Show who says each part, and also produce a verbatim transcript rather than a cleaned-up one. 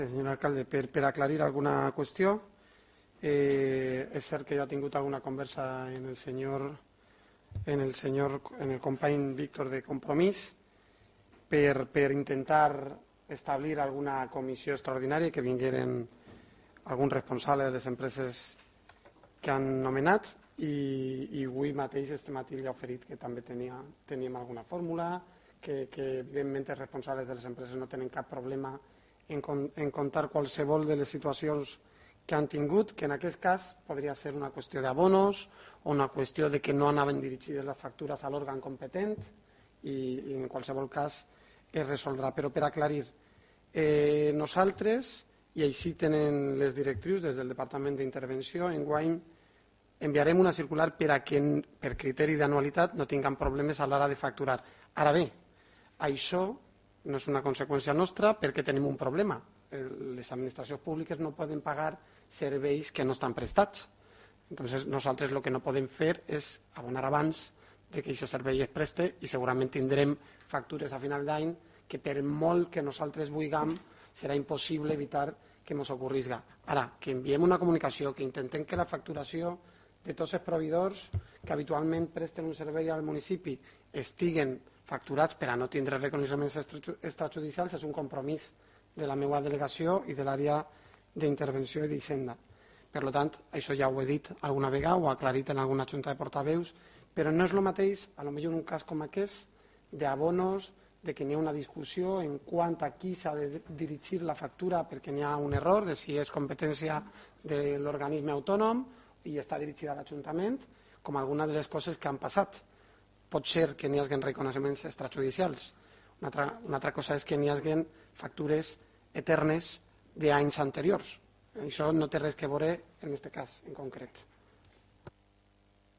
Speaker 1: Senyor alcalde, per, per aclarir alguna qüestió, eh, és cert que jo he tingut alguna conversa en el senyor, en el senyor, en el company Víctor de Compromís per, per intentar establir alguna comissió extraordinària que vingueren alguns responsables de les empreses que han nomenat i, i avui mateix este matí li ha oferit que també tenia, teníem alguna fórmula, que, que evidentment els responsables de les empreses no tenen cap problema en, en contar qualsevol de les situacions que han tingut, que en aquest cas podria ser una qüestió d'abonos o una qüestió de que no anaven dirigides les factures a l'òrgan competent i, i en qualsevol cas es resoldrà. Però per aclarir, eh, nosaltres, i així tenen les directrius des del Departament d'Intervenció, enguany enviarem una circular per a que per criteri d'anualitat no tinguem problemes a l'hora de facturar. Ara bé, això no és una conseqüència nostra perquè tenim un problema. Les administracions públiques no poden pagar serveis que no estan prestats. Entonces, nosaltres el que no podem fer és abonar abans de que aquest servei es preste i segurament tindrem factures a final d'any que per molt que nosaltres vulguem serà impossible evitar que ens ocorrisca. Ara, que enviem una comunicació, que intentem que la facturació de tots els proveïdors que habitualment presten un servei al municipi estiguen facturats per a no tindre reconeixements extrajudicials és un compromís de la meva delegació i de l'àrea d'intervenció i d'Hisenda. Per tant, això ja ho he dit alguna vegada, ho he aclarit en alguna junta de portaveus, però no és el mateix, potser en un cas com aquest, d'abonos, de que n'hi ha una discussió en quant a qui s'ha de dirigir la factura perquè n'hi ha un error, de si és competència de l'organisme autònom i està dirigida a l'Ajuntament, com alguna de les coses que han passat. Pot ser que n'hi hagi reconeixements extrajudicials. Una altra, una altra cosa és que n'hi hagi factures eternes d'anys anteriors. Això no té res a veure en aquest cas en concret.